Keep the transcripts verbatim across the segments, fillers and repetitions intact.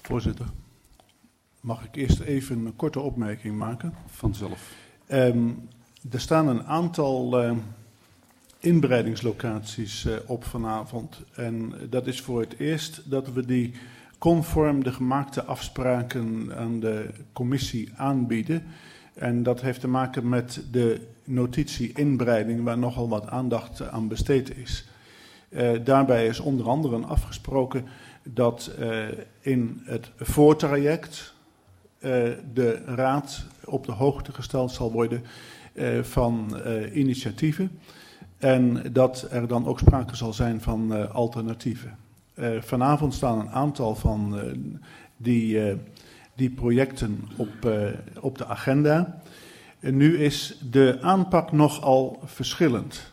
Voorzitter, mag ik eerst even een korte opmerking maken? Vanzelf. Um, er staan een aantal uh, inbreidingslocaties uh, op vanavond. En dat is voor het eerst dat we die conform de gemaakte afspraken aan de commissie aanbieden. En dat heeft te maken met de notitie inbreiding, waar nogal wat aandacht aan besteed is. Uh, daarbij is onder andere afgesproken dat uh, in het voortraject uh, de raad op de hoogte gesteld zal worden uh, van uh, initiatieven. En dat er dan ook sprake zal zijn van uh, alternatieven. Uh, vanavond staan een aantal van uh, die, uh, die projecten op, uh, op de agenda. En nu is de aanpak nogal verschillend.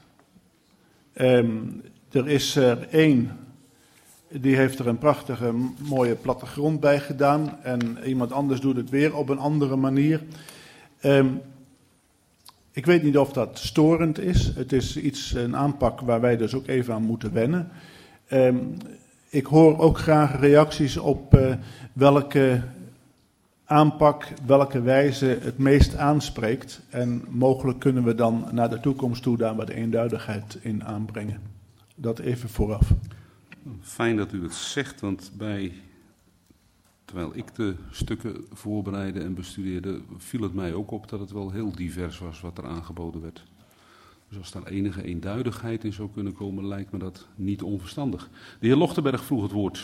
Um, er is er één, die heeft er een prachtige mooie plattegrond bij gedaan. En iemand anders doet het weer op een andere manier. Um, ik weet niet of dat storend is. Het is iets, een aanpak waar wij dus ook even aan moeten wennen. Um, ik hoor ook graag reacties op uh, welke aanpak, welke wijze het meest aanspreekt. En mogelijk kunnen we dan naar de toekomst toe daar wat eenduidigheid in aanbrengen. Dat even vooraf. Fijn dat u het zegt, want bij, terwijl ik de stukken voorbereidde en bestudeerde, viel het mij ook op dat het wel heel divers was wat er aangeboden werd. Dus als daar enige eenduidigheid in zou kunnen komen, lijkt me dat niet onverstandig. De heer Lochtenberg vroeg het woord.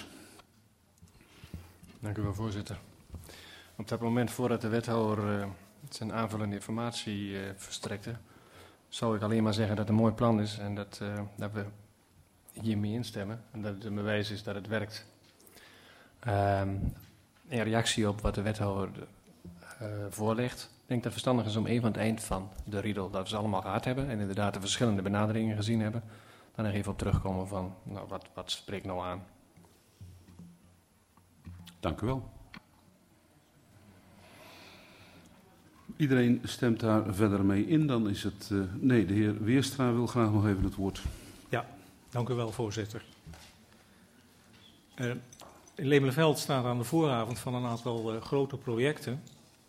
Dank u wel, voorzitter. Op dat moment voordat de wethouder uh, zijn aanvullende informatie uh, verstrekte, zou ik alleen maar zeggen dat het een mooi plan is en dat, uh, dat we hiermee instemmen. En dat het een bewijs is dat het werkt. Um, in reactie op wat de wethouder uh, voorlegt, ik denk dat het verstandig is om even aan het eind van de riedel, dat we ze allemaal gehad hebben en inderdaad de verschillende benaderingen gezien hebben, dan nog even op terugkomen van, nou, wat, wat spreekt nou aan? Dank u wel. Iedereen stemt daar verder mee in, dan is het... Uh, nee, de heer Weerstra wil graag nog even het woord. Ja, dank u wel, voorzitter. Uh, in Lemelenveld staat aan de vooravond van een aantal uh, grote projecten.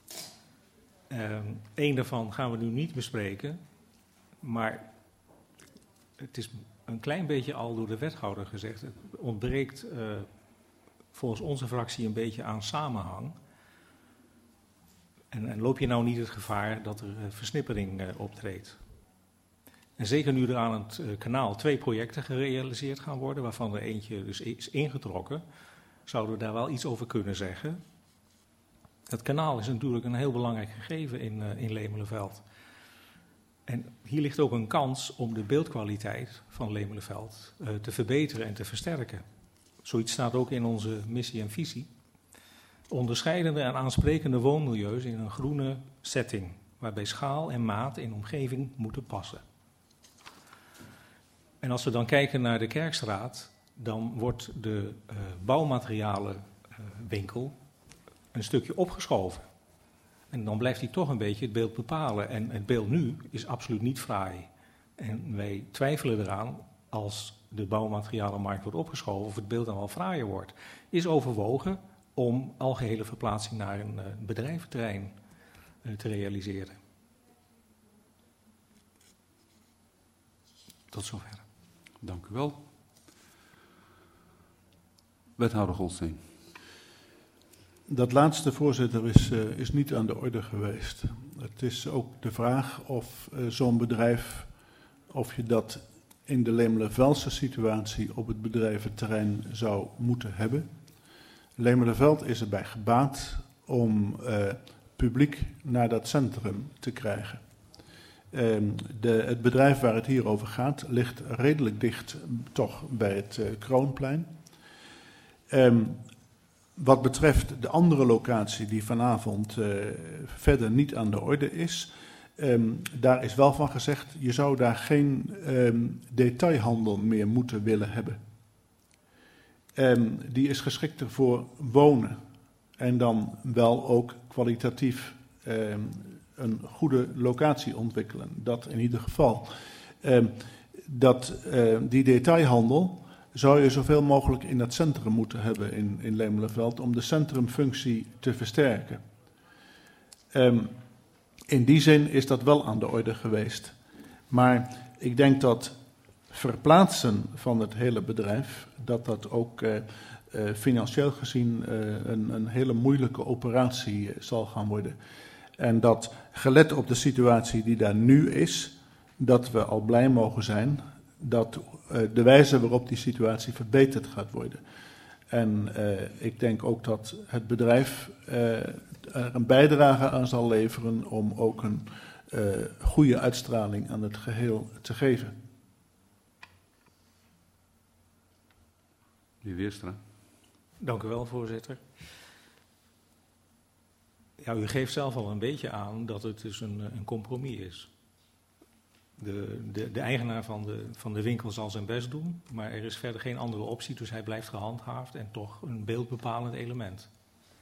Eén uh, daarvan gaan we nu niet bespreken, maar het is een klein beetje al door de wethouder gezegd. Het ontbreekt uh, volgens onze fractie een beetje aan samenhang. En, en loop je nou niet het gevaar dat er uh, versnippering uh, optreedt? En zeker nu er aan het uh, kanaal twee projecten gerealiseerd gaan worden, waarvan er eentje dus is ingetrokken, zouden we daar wel iets over kunnen zeggen. Het kanaal is natuurlijk een heel belangrijk gegeven in, uh, in Lemelenveld. En hier ligt ook een kans om de beeldkwaliteit van Lemelenveld uh, te verbeteren en te versterken. Zoiets staat ook in onze missie en visie. Onderscheidende en aansprekende woonmilieus in een groene setting, waarbij schaal en maat in omgeving moeten passen. En als we dan kijken naar de Kerkstraat, dan wordt de uh, bouwmaterialenwinkel een stukje opgeschoven. En dan blijft hij toch een beetje het beeld bepalen. En het beeld nu is absoluut niet fraai. En wij twijfelen eraan, als de bouwmaterialenmarkt wordt opgeschoven, of het beeld dan wel fraaier wordt. Is overwogen om algehele verplaatsing naar een uh, bedrijventerrein uh, te realiseren. Tot zover. Dank u wel. Wethouder Goldsteen. Dat laatste, voorzitter, is, uh, is niet aan de orde geweest. Het is ook de vraag of uh, zo'n bedrijf, of je dat in de Lemelenveldse situatie op het bedrijventerrein zou moeten hebben. Lemelenveld is erbij gebaat om uh, publiek naar dat centrum te krijgen. Um, de, het bedrijf waar het hier over gaat ligt redelijk dicht toch bij het uh, Kroonplein. Um, wat betreft de andere locatie die vanavond uh, verder niet aan de orde is, um, daar is wel van gezegd, je zou daar geen um, detailhandel meer moeten willen hebben. Um, die is geschikter voor wonen en dan wel ook kwalitatief um, een goede locatie ontwikkelen. Dat in ieder geval. Um, dat, uh, die detailhandel zou je zoveel mogelijk in het centrum moeten hebben in, in Lemelenveld om de centrumfunctie te versterken. Um, in die zin is dat wel aan de orde geweest. Maar ik denk dat verplaatsen van het hele bedrijf, dat dat ook uh, uh, financieel gezien uh, een, een hele moeilijke operatie uh, zal gaan worden. En dat, gelet op de situatie die daar nu is, dat we al blij mogen zijn dat uh, de wijze waarop die situatie verbeterd gaat worden. En uh, ik denk ook dat het bedrijf uh, er een bijdrage aan zal leveren om ook een uh, goede uitstraling aan het geheel te geven. Meneer Weerstra. Dank u wel, voorzitter. Ja, u geeft zelf al een beetje aan dat het dus een, een compromis is. De, de, de eigenaar van de, van de winkel zal zijn best doen, maar er is verder geen andere optie, dus hij blijft gehandhaafd en toch een beeldbepalend element.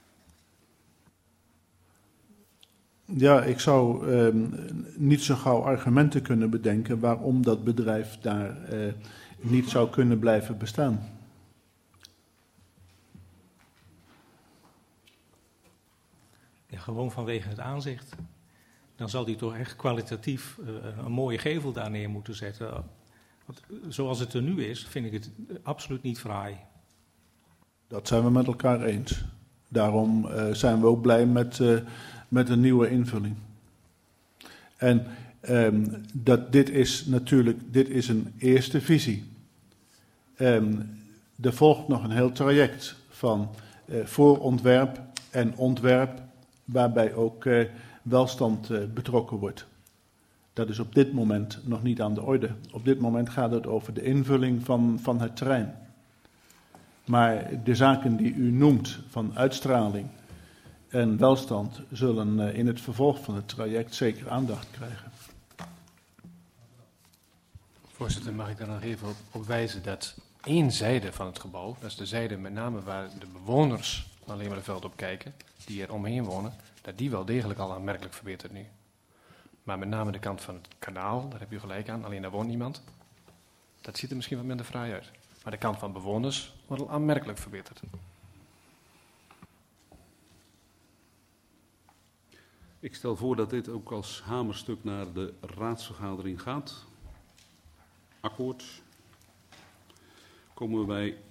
Ja, ik zou uh, niet zo gauw argumenten kunnen bedenken waarom dat bedrijf daar uh, niet zou kunnen blijven bestaan. Ja, gewoon vanwege het aanzicht. Dan zal hij toch echt kwalitatief uh, een mooie gevel daar neer moeten zetten. Want zoals het er nu is, vind ik het absoluut niet fraai. Dat zijn we met elkaar eens. Daarom uh, zijn we ook blij met, uh, met een nieuwe invulling. En um, dat dit is natuurlijk dit is een eerste visie. Um, er volgt nog een heel traject van uh, voorontwerp en ontwerp, waarbij ook uh, welstand uh, betrokken wordt. Dat is op dit moment nog niet aan de orde. Op dit moment gaat het over de invulling van, van het terrein. Maar de zaken die u noemt van uitstraling en welstand zullen uh, in het vervolg van het traject zeker aandacht krijgen. Voorzitter, mag ik daar nog even op, op wijzen dat één zijde van het gebouw, dat is de zijde met name waar de bewoners van Lemelenveld op kijken, die er omheen wonen, dat die wel degelijk al aanmerkelijk verbetert nu. Maar met name de kant van het kanaal, daar heb u gelijk aan, alleen daar woont niemand. Dat ziet er misschien wat minder fraai uit. Maar de kant van bewoners wordt al aanmerkelijk verbeterd. Ik stel voor dat dit ook als hamerstuk naar de raadsvergadering gaat. Akkoord. Komen we bij